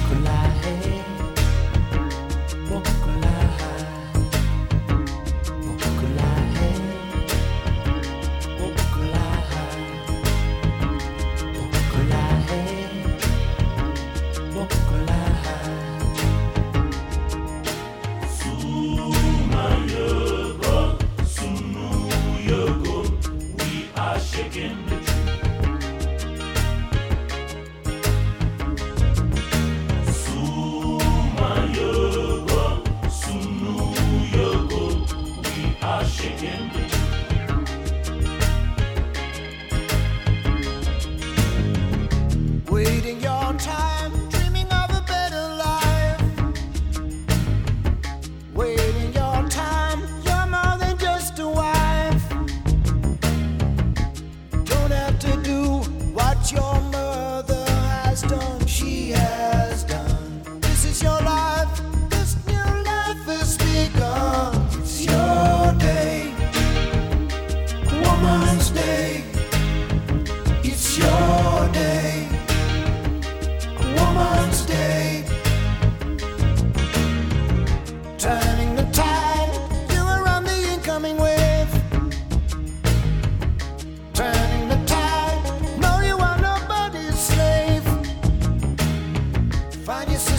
Waiting your time, dreaming of a better life. Waiting your time, you're more than just a wife. Don't have to do what your mother has done, she has done. This is your life, this new life has begun. It's your day, Woman's Day. It's your day, Woman's Day. Turning the tide, you are on the incoming wave. Turning the tide, no, you are nobody's slave. Find yourself